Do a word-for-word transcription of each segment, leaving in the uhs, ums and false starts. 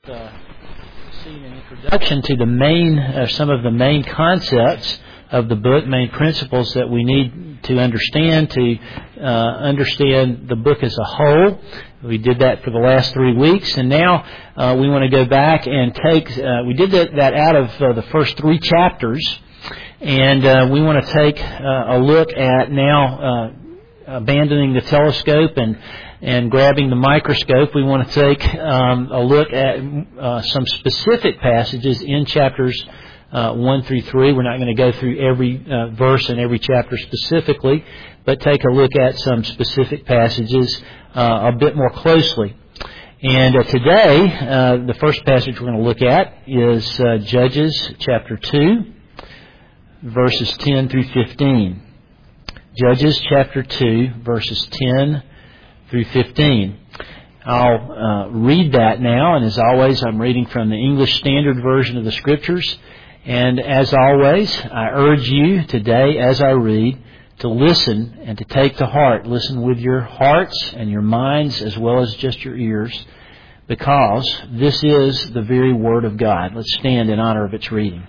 Uh, seen an introduction to the main, uh, some of the main concepts of the book, main principles that we need to understand to uh, understand the book as a whole. We did that for the last three weeks, and now uh, we want to go back and take. Uh, we did that, that out of uh, the first three chapters, and uh, we want to take uh, a look at now uh, abandoning the telescope and. And grabbing the microscope, we want to take um, a look at uh, some specific passages in chapters uh, one through three. We're not going to go through every uh, verse in every chapter specifically, but take a look at some specific passages uh, a bit more closely. And uh, today, uh, the first passage we're going to look at is uh, Judges chapter two, verses ten through fifteen. Judges chapter two, verses ten through fifteen. I'll uh, read that now, and as always, I'm reading from the English Standard Version of the Scriptures. And as always, I urge you today, as I read, to listen and to take to heart. Listen with your hearts and your minds as well as just your ears, because this is the very Word of God. Let's stand in honor of its reading.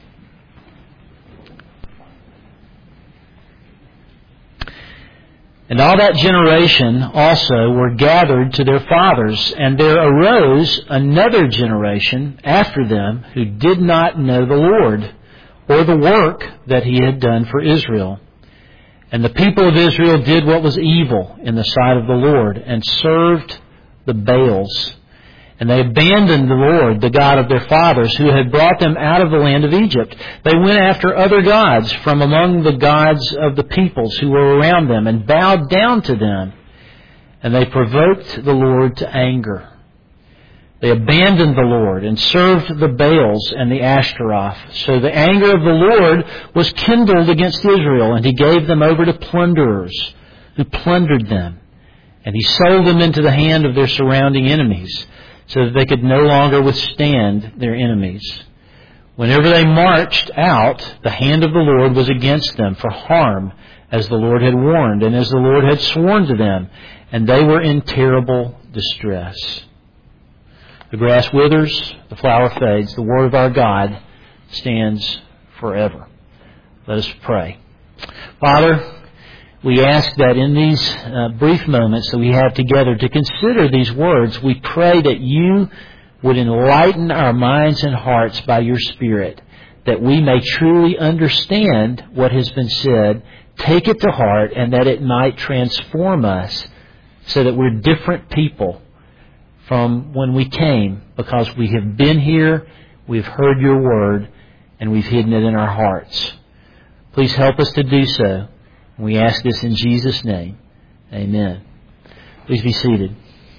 And all that generation also were gathered to their fathers, and there arose another generation after them who did not know the Lord, or the work that He had done for Israel. And the people of Israel did what was evil in the sight of the Lord, and served the Baals. And they abandoned the Lord, the God of their fathers, who had brought them out of the land of Egypt. They went after other gods from among the gods of the peoples who were around them, and bowed down to them. And they provoked the Lord to anger. They abandoned the Lord and served the Baals and the Ashtaroth. So the anger of the Lord was kindled against Israel, and He gave them over to plunderers, who plundered them. And He sold them into the hand of their surrounding enemies, so that they could no longer withstand their enemies. Whenever they marched out, the hand of the Lord was against them for harm, as the Lord had warned, and as the Lord had sworn to them, and they were in terrible distress. The grass withers, the flower fades, the word of our God stands forever. Let us pray. Father, we ask that in these uh, brief moments that we have together to consider these words, we pray that You would enlighten our minds and hearts by Your Spirit, that we may truly understand what has been said, take it to heart, and that it might transform us so that we're different people from when we came, because we have been here, we've heard Your Word, and we've hidden it in our hearts. Please help us to do so. We ask this in Jesus' name. Amen. Please be seated.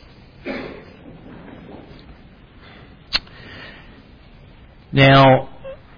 Now,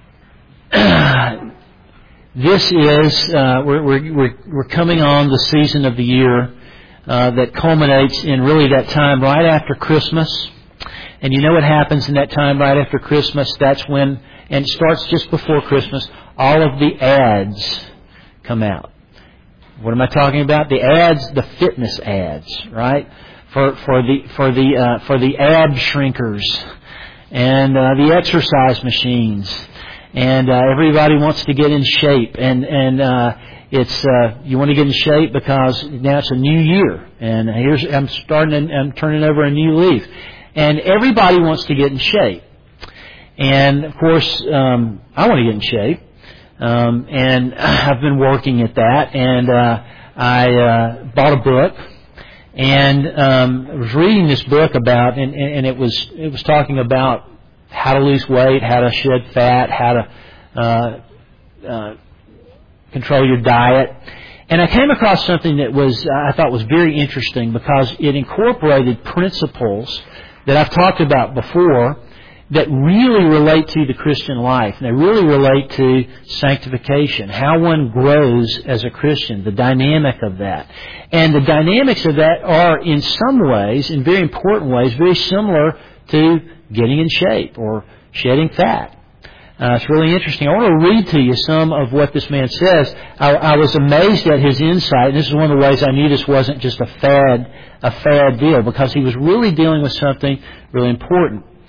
this is, uh, we're, we're, we're coming on the season of the year uh, that culminates in really that time right after Christmas. And you know what happens in that time right after Christmas? That's when, and it starts just before Christmas, all of the ads come out. What am I talking about? The ads, the fitness ads, right? For for the for the uh, for the ab shrinkers and uh, the exercise machines, and uh, everybody wants to get in shape, and and uh, it's uh, you want to get in shape because now it's a new year, and here's I'm starting I'm turning over a new leaf, and everybody wants to get in shape, and of course um, I want to get in shape. Um, and I've been working at that, and uh, I uh, bought a book, and um, I was reading this book about, and, and it was it was talking about how to lose weight, how to shed fat, how to uh, uh, control your diet, and I came across something that was I thought was very interesting because it incorporated principles that I've talked about before, that really relate to the Christian life. And they really relate to sanctification, how one grows as a Christian, the dynamic of that. And the dynamics of that are, in some ways, in very important ways, very similar to getting in shape or shedding fat. Uh, it's really interesting. I want to read to you some of what this man says. I, I was amazed at his insight. And this is one of the ways I knew this wasn't just a fad, a fad deal, because he was really dealing with something really important.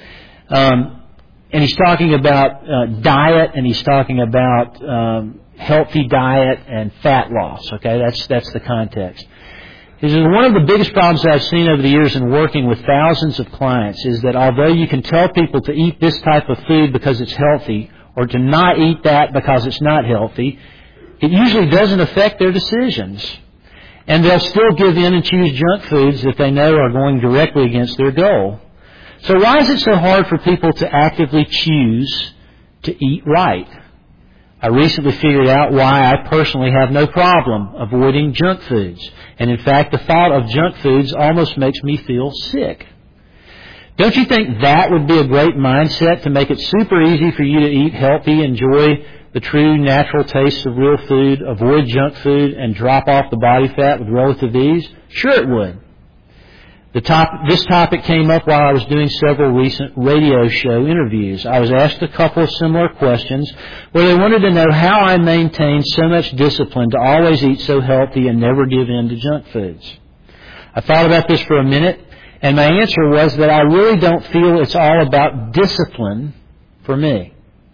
Um, and he's talking about uh, diet, and he's talking about um, healthy diet and fat loss. Okay, that's that's the context. He says, one of the biggest problems I've seen over the years in working with thousands of clients is that although you can tell people to eat this type of food because it's healthy, or to not eat that because it's not healthy, it usually doesn't affect their decisions. And they'll still give in and choose junk foods that they know are going directly against their goal. So why is it so hard for people to actively choose to eat right? I recently figured out why I personally have no problem avoiding junk foods. And in fact, the thought of junk foods almost makes me feel sick. Don't you think that would be a great mindset to make it super easy for you to eat healthy, enjoy the true natural tastes of real food, avoid junk food, and drop off the body fat with relative ease? Sure it would. The top, this topic came up while I was doing several recent radio show interviews. I was asked a couple of similar questions where they wanted to know how I maintained so much discipline to always eat so healthy and never give in to junk foods. I thought about this for a minute, and my answer was that I really don't feel it's all about discipline for me.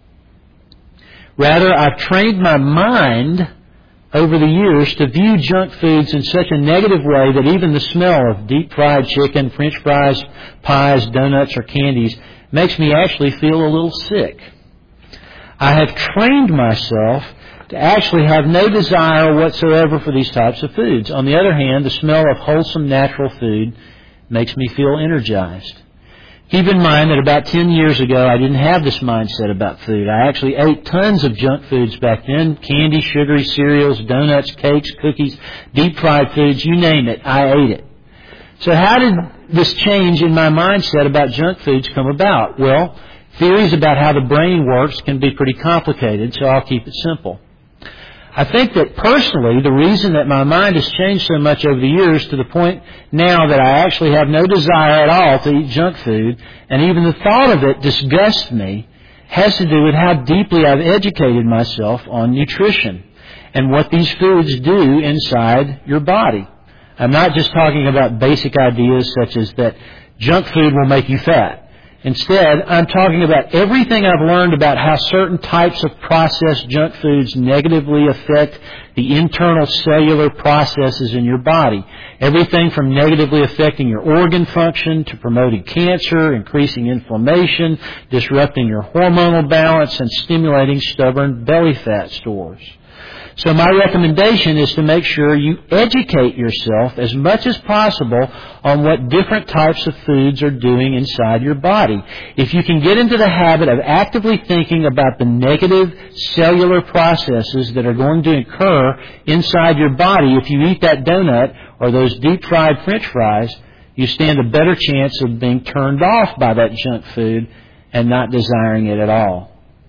Rather, I've trained my mind over the years to view junk foods in such a negative way that even the smell of deep-fried chicken, French fries, pies, donuts, or candies makes me actually feel a little sick. I have trained myself to actually have no desire whatsoever for these types of foods. On the other hand, the smell of wholesome natural food makes me feel energized. Keep in mind that about ten years ago, I didn't have this mindset about food. I actually ate tons of junk foods back then. Candy, sugary cereals, donuts, cakes, cookies, deep-fried foods, you name it, I ate it. So how did this change in my mindset about junk foods come about? Well, theories about how the brain works can be pretty complicated, so I'll keep it simple. I think that personally, the reason that my mind has changed so much over the years to the point now that I actually have no desire at all to eat junk food, and even the thought of it disgusts me, has to do with how deeply I've educated myself on nutrition and what these foods do inside your body. I'm not just talking about basic ideas such as that junk food will make you fat. Instead, I'm talking about everything I've learned about how certain types of processed junk foods negatively affect the internal cellular processes in your body. Everything from negatively affecting your organ function to promoting cancer, increasing inflammation, disrupting your hormonal balance, and stimulating stubborn belly fat stores. So my recommendation is to make sure you educate yourself as much as possible on what different types of foods are doing inside your body. If you can get into the habit of actively thinking about the negative cellular processes that are going to occur inside your body if you eat that donut or those deep-fried French fries, you stand a better chance of being turned off by that junk food and not desiring it at all.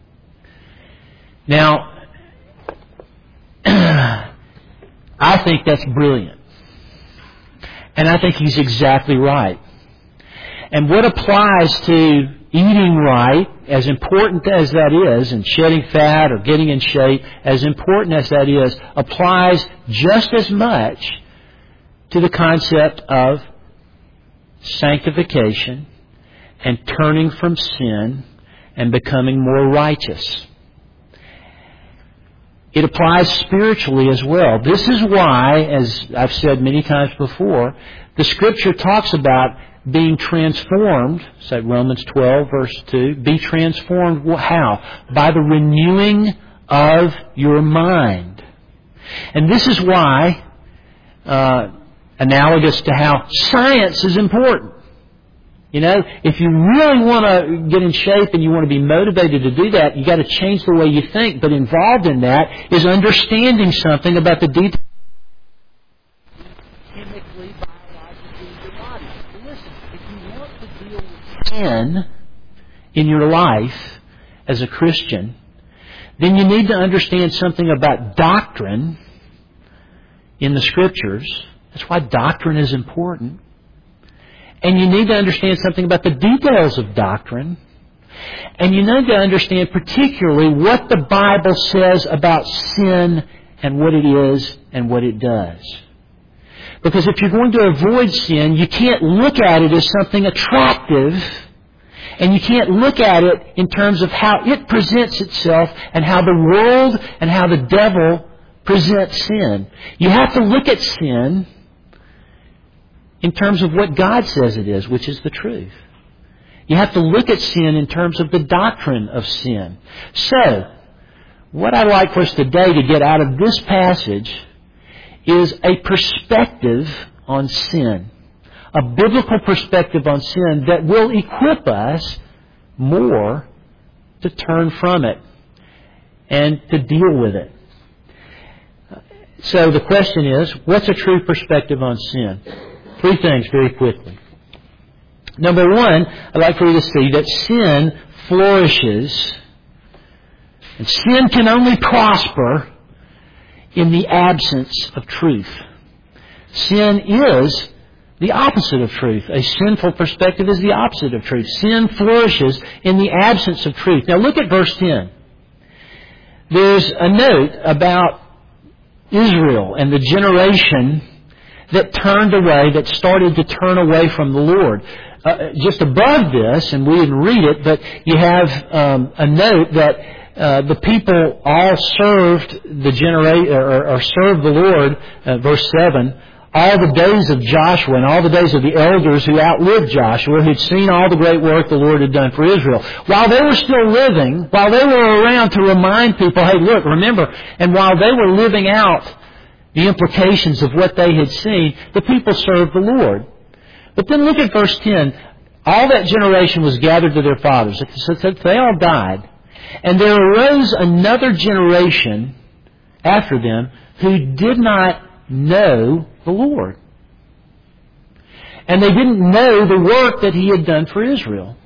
Now, I think that's brilliant. And I think he's exactly right. And what applies to eating right, as important as that is, and shedding fat or getting in shape, as important as that is, applies just as much to the concept of sanctification and turning from sin and becoming more righteous. It applies spiritually as well. This is why, as I've said many times before, the Scripture talks about being transformed. Say Romans twelve, verse two. Be transformed how? By the renewing of your mind. And this is why, uh, analogous to how science is important. You know, if you really want to get in shape and you want to be motivated to do that, you've got to change the way you think. But involved in that is understanding something about the details chemically, biologically in your body. Listen, if you want to deal with sin in your life as a Christian, then you need to understand something about doctrine in the Scriptures. That's why doctrine is important. And you need to understand something about the details of doctrine. And you need to understand particularly what the Bible says about sin and what it is and what it does. Because if you're going to avoid sin, you can't look at it as something attractive And you can't look at it in terms of how it presents itself and how the world and how the devil presents sin. You have to look at sin in terms of what God says it is, which is the truth. You have to look at sin in terms of the doctrine of sin. So, what I'd like for us today to get out of this passage is a perspective on sin. A biblical perspective on sin that will equip us more to turn from it and to deal with it. So the question is, what's a true perspective on sin? Three things very quickly. Number one, I'd like for you to see that sin flourishes, and sin can only prosper in the absence of truth. Sin is the opposite of truth. A sinful perspective is the opposite of truth. Sin flourishes in the absence of truth. Now look at verse ten. There's a note about Israel and the generation that turned away, that started to turn away from the Lord. Uh, just above this, and we didn't read it, but you have um, a note that uh, the people all served the genera- or, or served the Lord, uh, verse seven, all the days of Joshua and all the days of the elders who outlived Joshua, who'd seen all the great work the Lord had done for Israel. While they were still living, while they were around to remind people, hey, look, remember, and while they were living out the implications of what they had seen, the people served the Lord. But then look at verse ten. All that generation was gathered to their fathers. They all died. And there arose another generation after them who did not know the Lord. And they didn't know the work that He had done for Israel.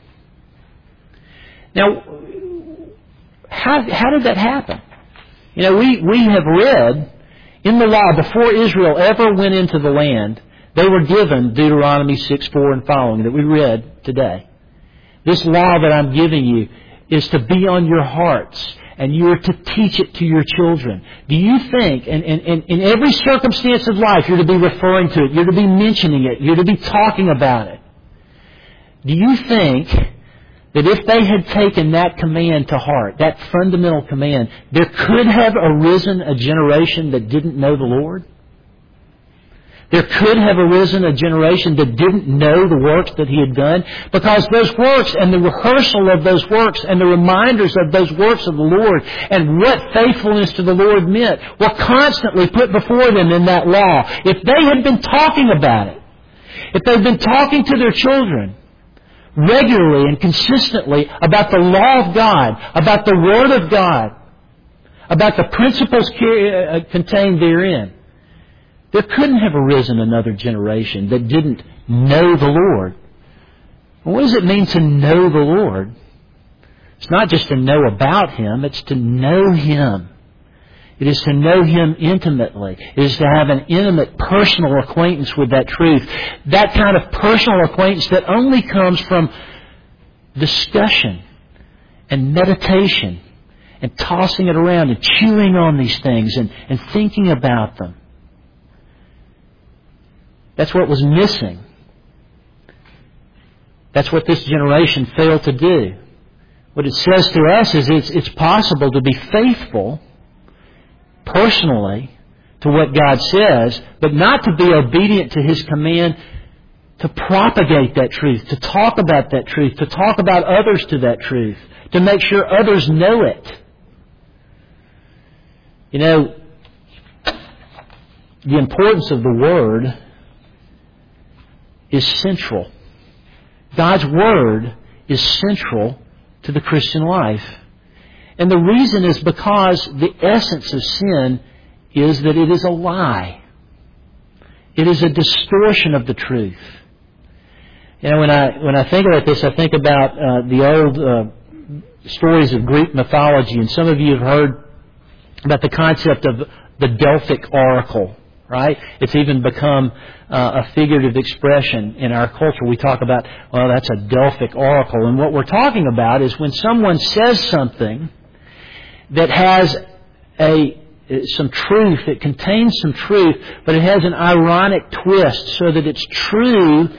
Now, how, how did that happen? You know, we, we have read in the law, before Israel ever went into the land, they were given Deuteronomy six four and following that we read today. This law that I'm giving you is to be on your hearts, and you are to teach it to your children. Do you think, and in, in, in every circumstance of life, you're to be referring to it, you're to be mentioning it, you're to be talking about it. Do you think that if they had taken that command to heart, that fundamental command, there could have arisen a generation that didn't know the Lord? There could have arisen a generation that didn't know the works that He had done, because those works and the rehearsal of those works and the reminders of those works of the Lord and what faithfulness to the Lord meant were constantly put before them in that law. If they had been talking about it, if they'd been talking to their children regularly and consistently about the law of God, about the Word of God, about the principles contained therein, there couldn't have arisen another generation that didn't know the Lord. What does it mean to know the Lord? It's not just to know about Him, it's to know Him. It is to know Him intimately. It is to have an intimate, personal acquaintance with that truth. That kind of personal acquaintance that only comes from discussion and meditation and tossing it around and chewing on these things and, and thinking about them. That's what was missing. That's what this generation failed to do. What it says to us is it's, it's possible to be faithful personally to what God says, but not to be obedient to His command to propagate that truth, to talk about that truth, to talk about others to that truth, to make sure others know it. You know, the importance of the Word is central. God's Word is central to the Christian life. And the reason is because the essence of sin is that it is a lie. It is a distortion of the truth. You know, when I when I think about this, I think about uh, the old uh, stories of Greek mythology, and some of you have heard about the concept of the Delphic oracle. Right? It's even become uh, a figurative expression in our culture. We talk about, well, that's a Delphic oracle. And what we're talking about is when someone says something that has a some truth, it contains some truth, but it has an ironic twist so that it's true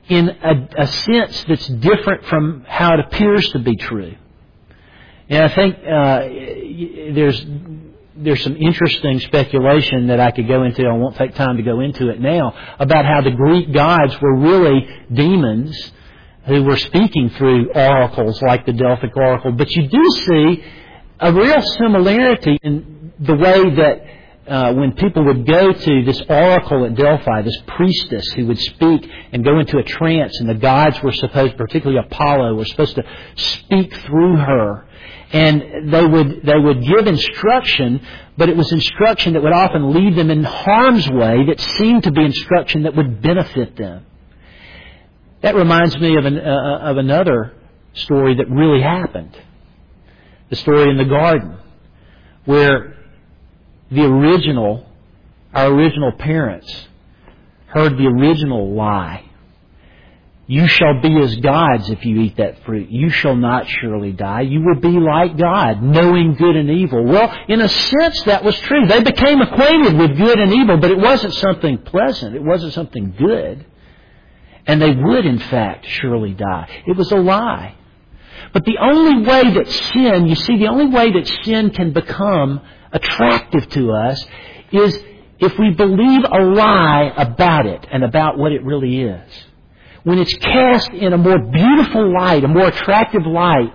in a, a sense that's different from how it appears to be true. And I think uh, there's there's some interesting speculation that I could go into. I won't take time to go into it now, about how the Greek gods were really demons who were speaking through oracles like the Delphic Oracle. But you do see a real similarity in the way that uh, when people would go to this oracle at Delphi, this priestess who would speak and go into a trance, and the gods were supposed, particularly Apollo, were supposed to speak through her. And they would they would give instruction, but it was instruction that would often lead them in harm's way that seemed to be instruction that would benefit them. That reminds me of an, uh, of another story that really happened. The story in the garden, where the original, our original parents, heard the original lie. You shall be as gods if you eat that fruit. You shall not surely die. You will be like God, knowing good and evil. Well, in a sense, that was true. They became acquainted with good and evil, but it wasn't something pleasant. It wasn't something good. And they would, in fact, surely die. It was a lie. But the only way that sin, you see, the only way that sin can become attractive to us is if we believe a lie about it and about what it really is. When it's cast in a more beautiful light, a more attractive light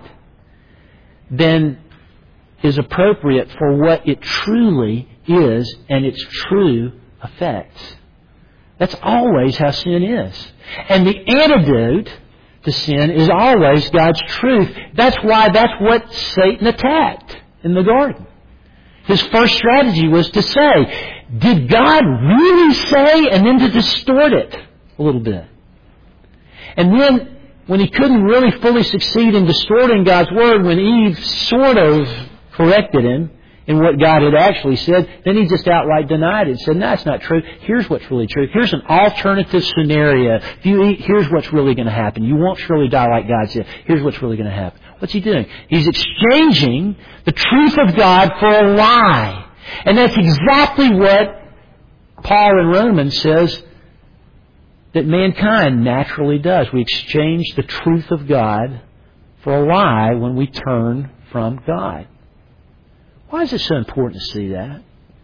than is appropriate for what it truly is and its true effects. That's always how sin is. And the antidote to sin is always God's truth. That's why that's what Satan attacked in the garden. His first strategy was to say, did God really say? And then to distort it a little bit. And then, when he couldn't really fully succeed in distorting God's Word, when Eve sort of corrected him in what God had actually said, then he just outright denied it and said, no, it's not true. Here's what's really true. Here's an alternative scenario. If you eat, here's what's really going to happen. You won't surely die like God said. Here's what's really going to happen. What's he doing? He's exchanging the truth of God for a lie. And that's exactly what Paul in Romans says that mankind naturally does. We exchange the truth of God for a lie when we turn from God. Why is it so important to see that?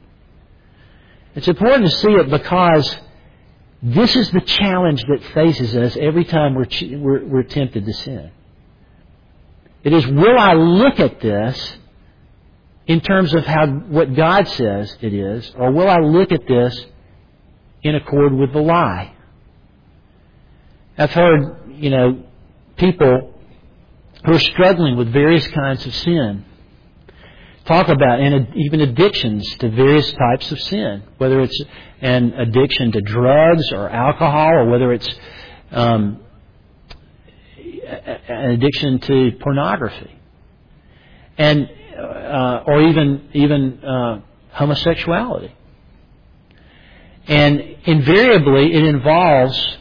It's important to see it because this is the challenge that faces us every time we're, we're, we're tempted to sin. It is, will I look at this in terms of how what God says it is, or will I look at this in accord with the lie? I've heard, you know, people who are struggling with various kinds of sin talk about, and even addictions to various types of sin, whether it's an addiction to drugs or alcohol, or whether it's um, an addiction to pornography, and uh, or even even uh, homosexuality. And invariably, it involves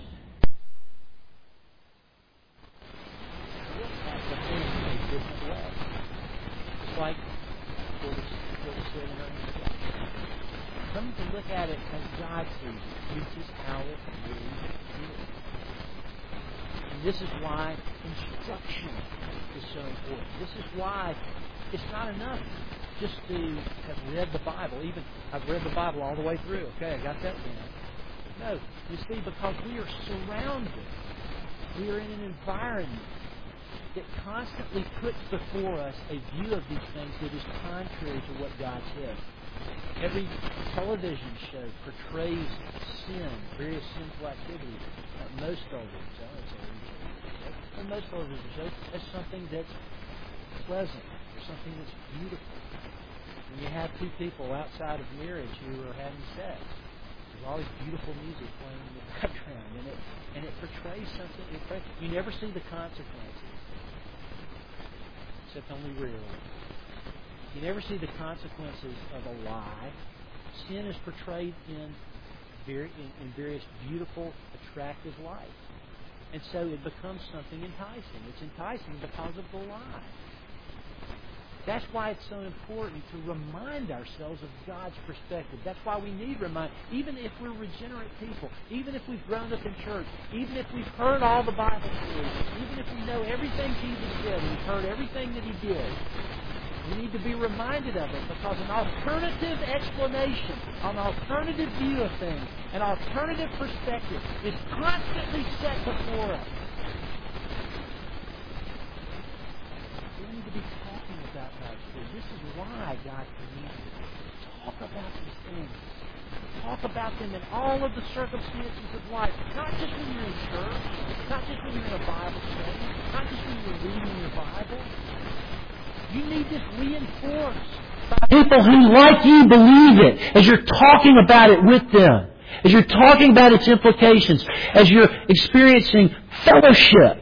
at it as God sees it. This is how it really is. And this is why instruction is so important. This is why it's not enough just to have read the Bible. Even I've read the Bible all the way through. Okay, I got that down. No, you see, because we are surrounded. We are in an environment that constantly puts before us a view of these things that is contrary to what God says. Every television show portrays sin, various sinful activities. Uh, most television shows, and most television shows, as something that's pleasant, or something that's beautiful. When you have two people outside of marriage who are having sex, there's always beautiful music playing in the background, and it and it portrays something. It portrays, you never see the consequences, except only rarely. You never see the consequences of a lie. Sin is portrayed in, very, in, in various beautiful, attractive light. And so it becomes something enticing. It's enticing because of the lie. That's why it's so important to remind ourselves of God's perspective. That's why we need remind. Even if we're regenerate people, even if we've grown up in church, even if we've heard all the Bible stories, even if we know everything Jesus said and we've heard everything that He did, we need to be reminded of it, because an alternative explanation, an alternative view of things, an alternative perspective is constantly set before us. We need to be talking about God's Word. This is why God created us. Talk about these things. Talk about them in all of the circumstances of life. Not just when you're in church, not just when you're in a Bible study, not just when you're reading your Bible. You need this reinforced by people who, like you, believe it, as you're talking about it with them, as you're talking about its implications, as you're experiencing fellowship,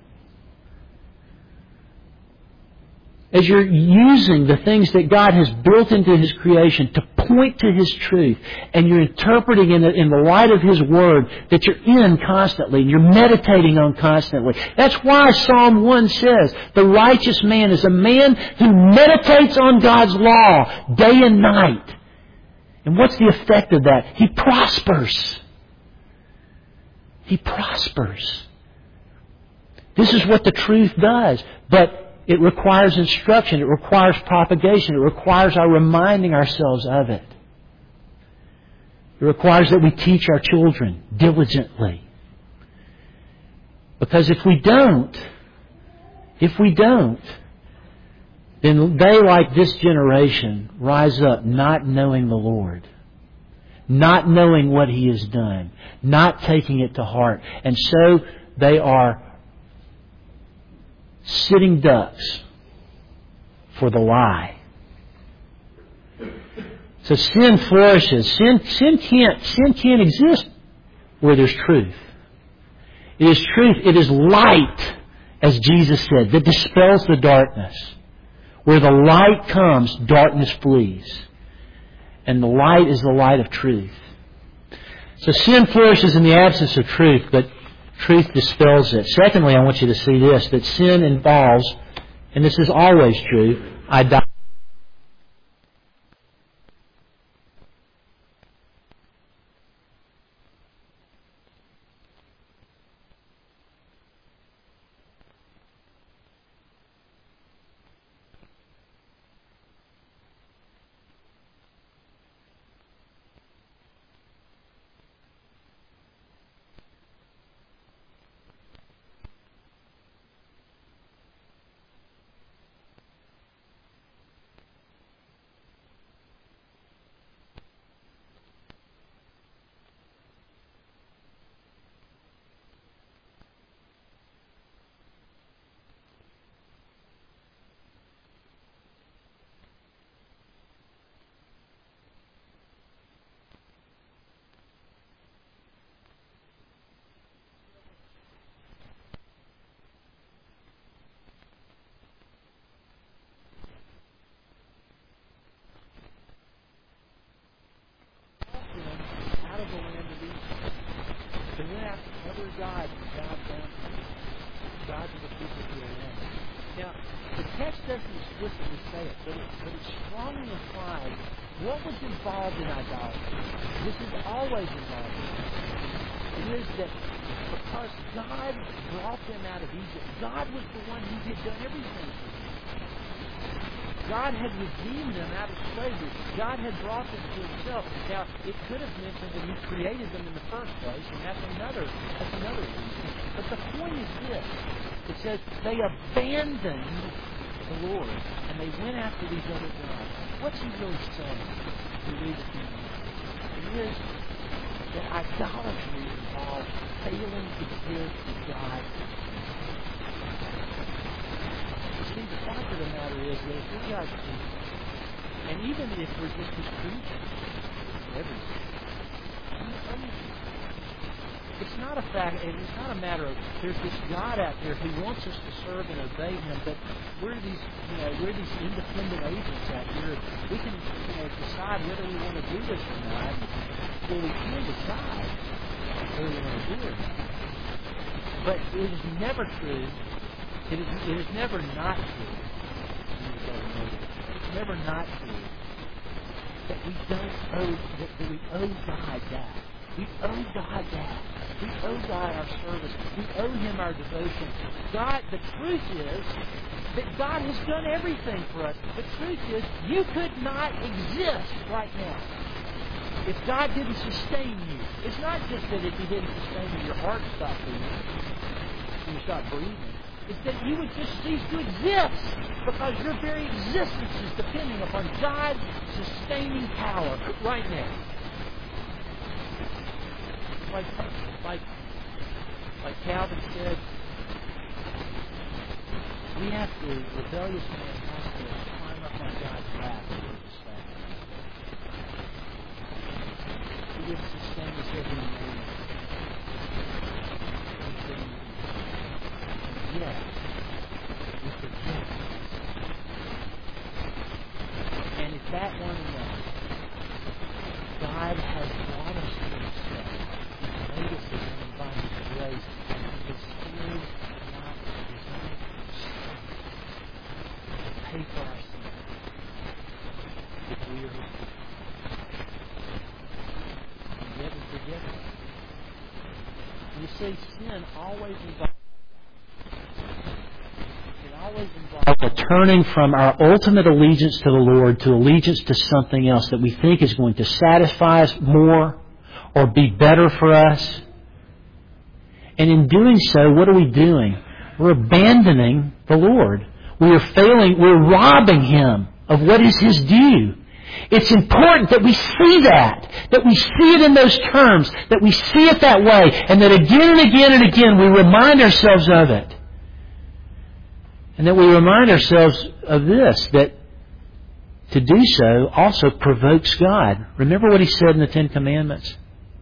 as you're using the things that God has built into His creation to point to His truth, and you're interpreting in the, in the light of His Word that you're in constantly, and you're meditating on constantly. That's why Psalm one says, the righteous man is a man who meditates on God's law day and night. And what's the effect of that? He prospers. He prospers. This is what the truth does. But it requires instruction. It requires propagation. It requires our reminding ourselves of it. It requires that we teach our children diligently. Because if we don't, if we don't, then they, like this generation, rise up not knowing the Lord, not knowing what He has done, not taking it to heart. And so they are sitting ducks for the lie. So sin flourishes. Sin, sin can't, sin can't exist where there's truth. It is truth. It is light, as Jesus said, that dispels the darkness. Where the light comes, darkness flees. And the light is the light of truth. So sin flourishes in the absence of truth, but truth dispels it. Secondly, I want you to see this, that sin involves, and this is always true, idolatry. God had redeemed them out of slavery. God had brought them to Himself. Now, it could have mentioned that He created them in the first place, and that's another, that's another reason. But the point is this. It says, they abandoned the Lord, and they went after these other gods. What's He really saying? We read it in It is that idolatry involves failing to give to God. See, the fact of the matter is that if we're God's people, and even if we're just His creatures, everything, it's not a fact, and it's not a matter of there's this God out there who wants us to serve and obey Him, but we're these, you know, we're these independent agents out here. We can, you know, decide whether we want to do this or not. Well, we can decide whether we want to do it or not. But it is never true. It is, it is never not true It's never not true that we don't owe, that, that we owe God that. We owe God that. We owe God our service. We owe Him our devotion. God, the truth is that God has done everything for us. The truth is you could not exist right now if God didn't sustain you. It's not just that if He didn't sustain you, your heart stopped beating, you stopped breathing. It's that you would just cease to exist because your very existence is depending upon God's sustaining power right now. Like, like, like Calvin said, we have to, rebellious man has to climb up on God's lap to sustain. He didn't sustain us every moment. Yes, we forget. And if that weren't enough, God has brought us to Himself. He's made us His own by His grace. And His Spirit not designed to pay for our sins if we are His people. And yet we forget that. You see, sin always involves a turning from our ultimate allegiance to the Lord to allegiance to something else that we think is going to satisfy us more or be better for us. And in doing so, what are we doing? We're abandoning the Lord. We are failing, we're robbing Him of what is His due. It's important that we see that, that we see it in those terms, that we see it that way, and that again and again and again we remind ourselves of it. And that we remind ourselves of this, that to do so also provokes God. Remember what He said in the Ten Commandments?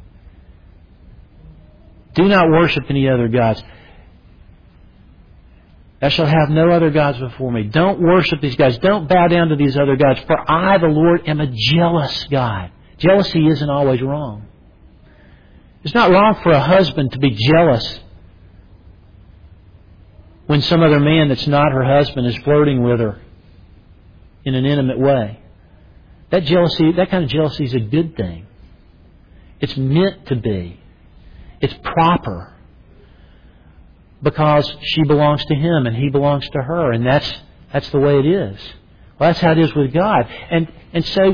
Do not worship any other gods. Thou shalt have no other gods before me. Don't worship these gods. Don't bow down to these other gods. For I, the Lord, am a jealous God. Jealousy isn't always wrong. It's not wrong for a husband to be jealous when some other man that's not her husband is flirting with her in an intimate way. That jealousy, that kind of jealousy is a good thing. It's meant to be. It's proper. Because she belongs to him and he belongs to her. And that's that's the way it is. Well, that's how it is with God. And and so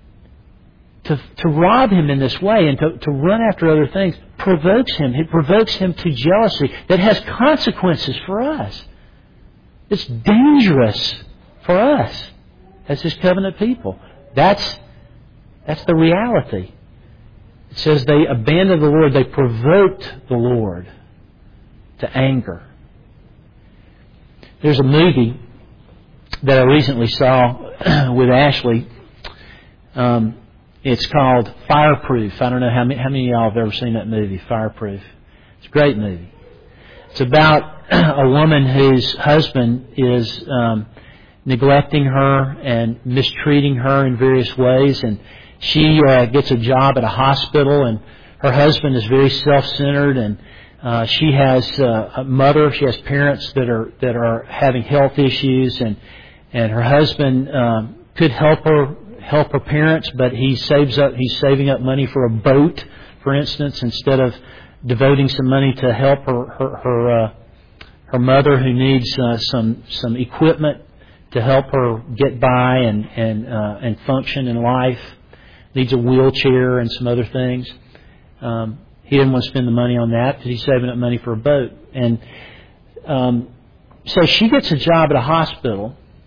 to to rob Him in this way and to, to run after other things provokes Him. It provokes Him to jealousy that has consequences for us. It's dangerous for us as His covenant people. That's that's the reality. It says they abandoned the Lord. They provoked the Lord to anger. There's a movie that I recently saw with Ashley. Um, it's called Fireproof. I don't know how many, how many of y'all have ever seen that movie, Fireproof. It's a great movie. It's about a woman whose husband is um, neglecting her and mistreating her in various ways, and she uh, gets a job at a hospital, and her husband is very self-centered, and Uh, she has uh, a mother. She has parents that are that are having health issues, and and her husband um, could help her help her parents, but he saves up. He's saving up money for a boat, for instance, instead of devoting some money to help her her her, uh, her mother who needs uh, some some equipment to help her get by and and uh, and function in life. Needs a wheelchair and some other things. Um, He didn't want to spend the money on that because he's saving up money for a boat. And um, so she gets a job at a hospital.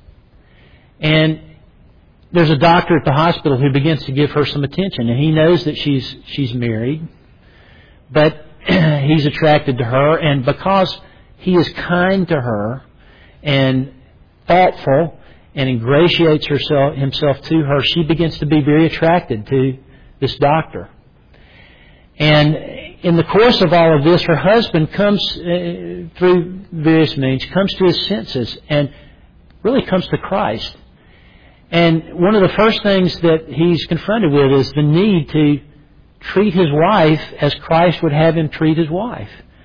And there's a doctor at the hospital who begins to give her some attention. And he knows that she's she's married. But he's attracted to her. And because he is kind to her and thoughtful and ingratiates herself, himself to her, she begins to be very attracted to this doctor. And in the course of all of this, her husband comes, uh, through various means, comes to his senses and really comes to Christ. And one of the first things that he's confronted with is the need to treat his wife as Christ would have him treat his wife.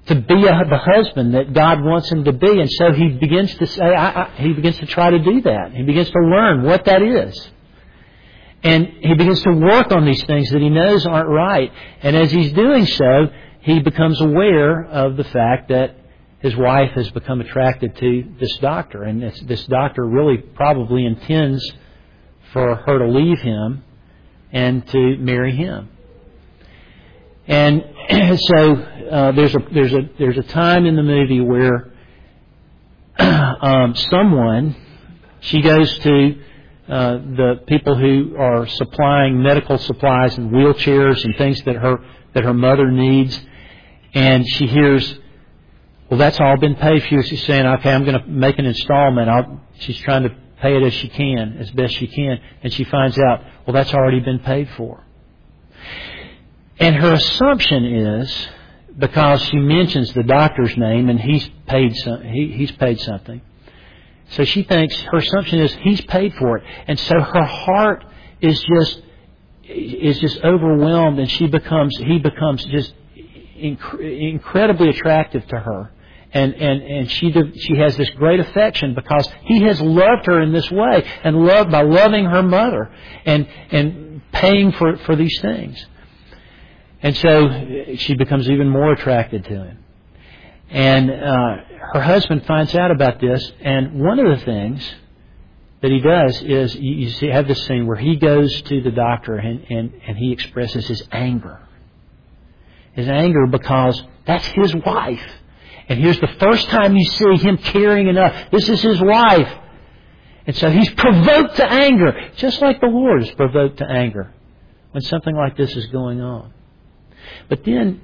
to be a, the husband that God wants him to be. And so he begins to say, I, I, he begins to try to do that. He begins to learn what that is. And he begins to work on these things that he knows aren't right. And as he's doing so, he becomes aware of the fact that his wife has become attracted to this doctor. And this, this doctor really probably intends for her to leave him and to marry him. And so uh, there's a there's a there's a time in the movie where um, someone she goes to uh, the people who are supplying medical supplies and wheelchairs and things that her that her mother needs, and she hears, well, that's all been paid for. She's saying, okay, I'm going to make an installment. I'll, she's trying to pay it as she can, as best she can, and she finds out, well, that's already been paid for. And her assumption is, because she mentions the doctor's name and he's paid some, he, he's paid something, so she thinks, her assumption is he's paid for it, and so her heart is just is just overwhelmed, and she becomes he becomes just inc- incredibly attractive to her, and and and she she has this great affection because he has loved her in this way, and loved by loving her mother and and paying for for these things. And so she becomes even more attracted to him. And uh, her husband finds out about this, and one of the things that he does is, you, you see, have this scene where he goes to the doctor and, and, and he expresses his anger. His anger because that's his wife. And here's the first time you see him caring enough. This is his wife. And so he's provoked to anger, just like the Lord is provoked to anger when something like this is going on. But then,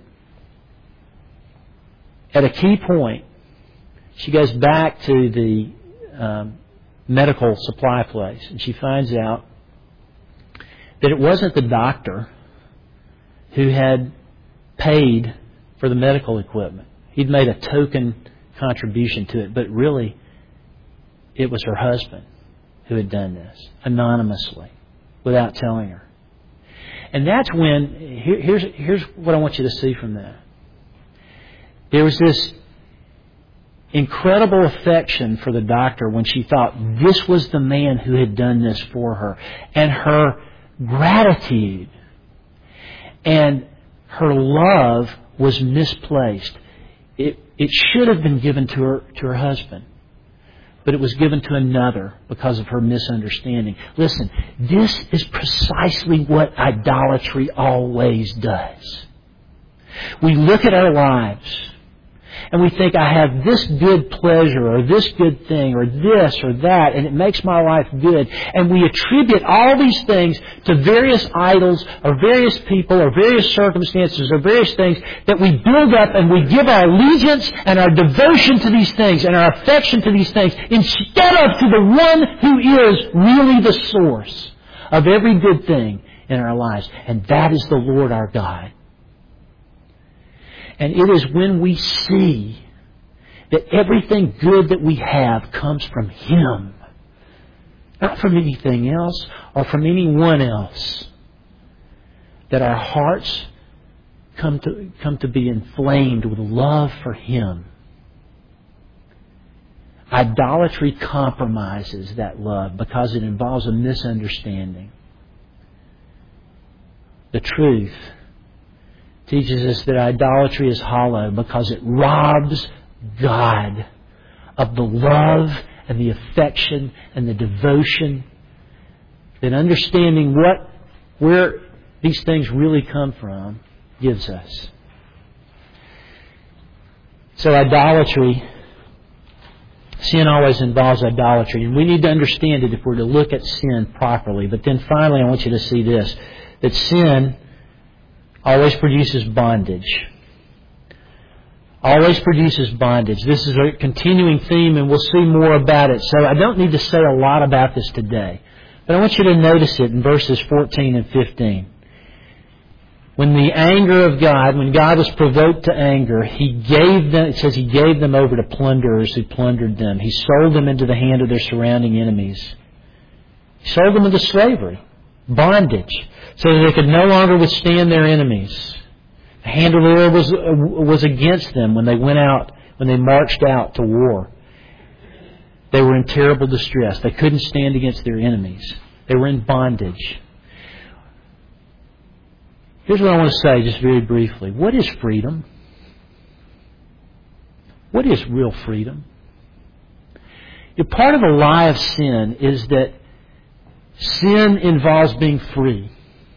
at a key point, she goes back to the um, medical supply place, and she finds out that it wasn't the doctor who had paid for the medical equipment. He'd made a token contribution to it, but really, it was her husband who had done this, anonymously, without telling her. And that's when, here, here's, here's what I want you to see from that. There was this incredible affection for the doctor when she thought this was the man who had done this for her. And her gratitude and her love was misplaced. It, it should have been given to her, to her husband. But it was given to another because of her misunderstanding. Listen, this is precisely what idolatry always does. We look at our lives and we think, I have this good pleasure or this good thing or this or that, and it makes my life good. And we attribute all these things to various idols or various people or various circumstances or various things that we build up, and we give our allegiance and our devotion to these things and our affection to these things instead of to the one who is really the source of every good thing in our lives. And that is the Lord our God. And it is when we see that everything good that we have comes from Him, not from anything else or from anyone else, that our hearts come to, come to be inflamed with love for Him. Idolatry compromises that love because it involves a misunderstanding. The truth teaches us that idolatry is hollow because it robs God of the love and the affection and the devotion that understanding what, where these things really come from gives us. So idolatry, sin always involves idolatry, and we need to understand it if we're to look at sin properly. But then finally I want you to see this, that sin always produces bondage. Always produces bondage. This is a continuing theme, and we'll see more about it. So I don't need to say a lot about this today. But I want you to notice it in verses fourteen and fifteen. When the anger of God, when God was provoked to anger, He gave them, it says He gave them over to plunderers who plundered them. He sold them into the hand of their surrounding enemies. He sold them into slavery, bondage, so that they could no longer withstand their enemies. The hand of the Lord was, was against them when they went out, when they marched out to war. They were in terrible distress. They couldn't stand against their enemies. They were in bondage. Here's what I want to say just very briefly. What is freedom? What is real freedom? You know, part of the lie of sin is that sin involves being free.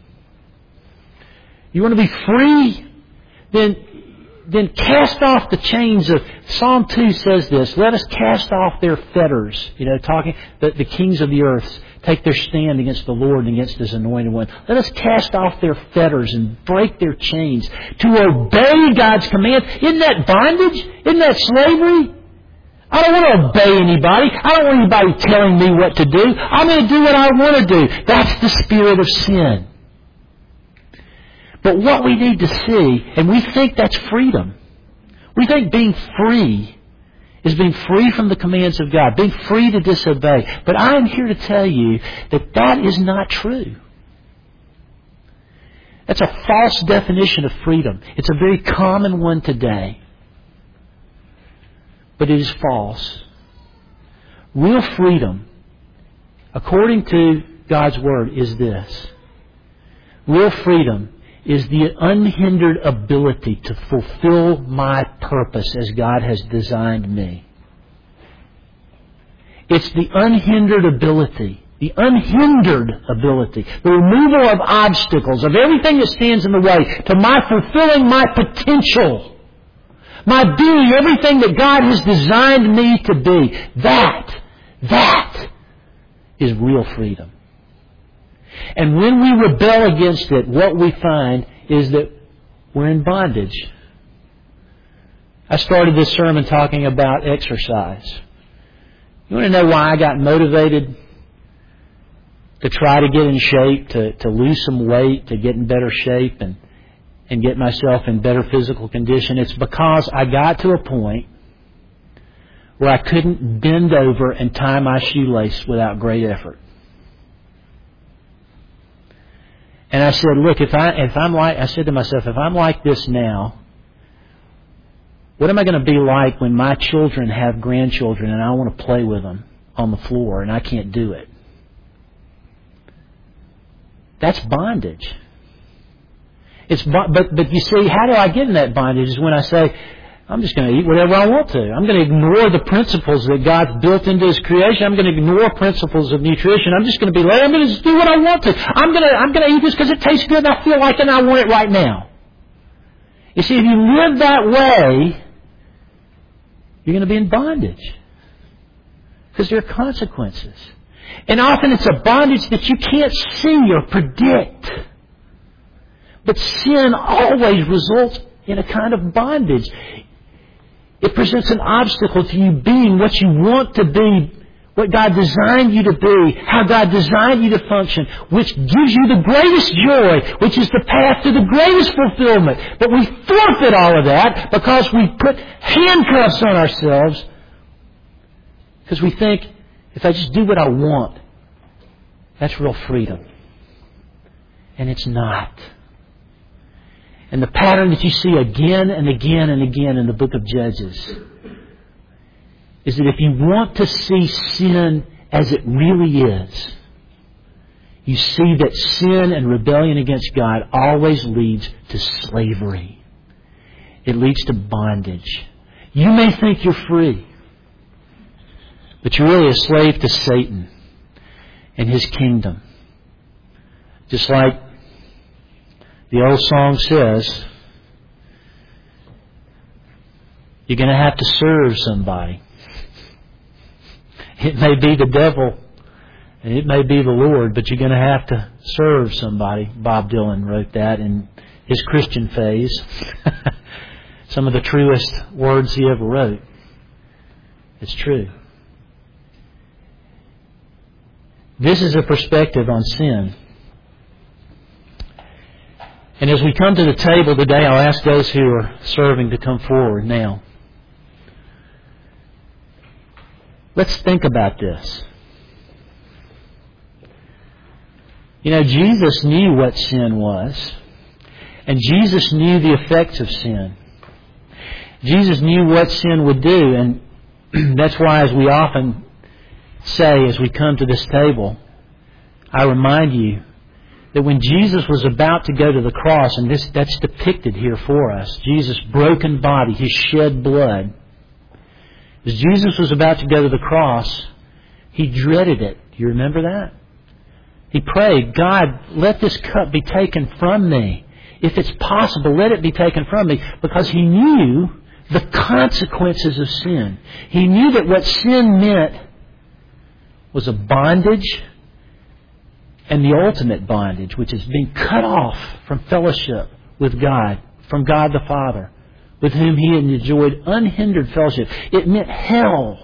You want to be free? Then, then cast off the chains of... Psalm two says this, let us cast off their fetters. You know, talking that the kings of the earth take their stand against the Lord and against His anointed one. Let us cast off their fetters and break their chains. To obey God's command. Isn't that bondage? Isn't that slavery? I don't want to obey anybody. I don't want anybody telling me what to do. I'm going to do what I want to do. That's the spirit of sin. But what we need to see, and we think that's freedom. We think being free is being free from the commands of God, being free to disobey. But I am here to tell you that that is not true. That's a false definition of freedom. It's a very common one today. But it is false. Real freedom, according to God's Word, is this. Real freedom is the unhindered ability to fulfill my purpose as God has designed me. It's the unhindered ability, the unhindered ability, the removal of obstacles, of everything that stands in the way to my fulfilling my potential, my being everything that God has designed me to be. That, that is real freedom. And when we rebel against it, what we find is that we're in bondage. I started this sermon talking about exercise. You want to know why I got motivated to try to get in shape, to, to lose some weight, to get in better shape and, and get myself in better physical condition? It's because I got to a point where I couldn't bend over and tie my shoelace without great effort. And I said, look, if, I, if I'm like, I said to myself, if I'm like this now, what am I going to be like when my children have grandchildren and I want to play with them on the floor and I can't do it? That's bondage. It's but but you see, how do I get in that bondage? Is when I say, I'm just going to eat whatever I want to. I'm going to ignore the principles that God's built into His creation. I'm going to ignore principles of nutrition. I'm just going to be lazy. I'm going to just do what I want to. I'm going to I'm going to eat this because it tastes good and I feel like it and I want it right now. You see, if you live that way, you're going to be in bondage because there are consequences. And often it's a bondage that you can't see or predict. But sin always results in a kind of bondage. It presents an obstacle to you being what you want to be, what God designed you to be, how God designed you to function, which gives you the greatest joy, which is the path to the greatest fulfillment. But we forfeit all of that because we put handcuffs on ourselves because we think, if I just do what I want, that's real freedom. And it's not. And the pattern that you see again and again and again in the book of Judges is that if you want to see sin as it really is, you see that sin and rebellion against God always leads to slavery. It leads to bondage. You may think you're free, but you're really a slave to Satan and his kingdom. Just like the old song says, you're going to have to serve somebody. It may be the devil and it may be the Lord, but you're going to have to serve somebody. Bob Dylan wrote that in his Christian phase. Some of the truest words he ever wrote. It's true. This is a perspective on sin. And as we come to the table today, I'll ask those who are serving to come forward now. Let's think about this. You know, Jesus knew what sin was. And Jesus knew the effects of sin. Jesus knew what sin would do, and that's why, as we often say as we come to this table, I remind you that when Jesus was about to go to the cross, and this that's depicted here for us, Jesus' broken body, His shed blood, as Jesus was about to go to the cross, He dreaded it. Do you remember that? He prayed, God, let this cup be taken from me. If it's possible, let it be taken from me. Because He knew the consequences of sin. He knew that what sin meant was a bondage, and the ultimate bondage, which is being cut off from fellowship with God, from God the Father, with whom He had enjoyed unhindered fellowship. It meant hell.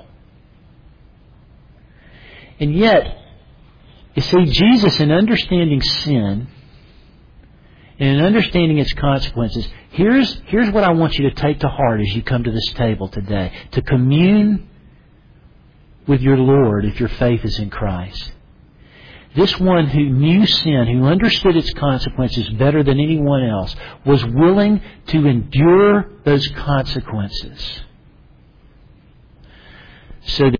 And yet, you see, Jesus, in understanding sin and in understanding its consequences, here's, here's what I want you to take to heart as you come to this table today, to commune with your Lord if your faith is in Christ. This one who knew sin, who understood its consequences better than anyone else, was willing to endure those consequences so that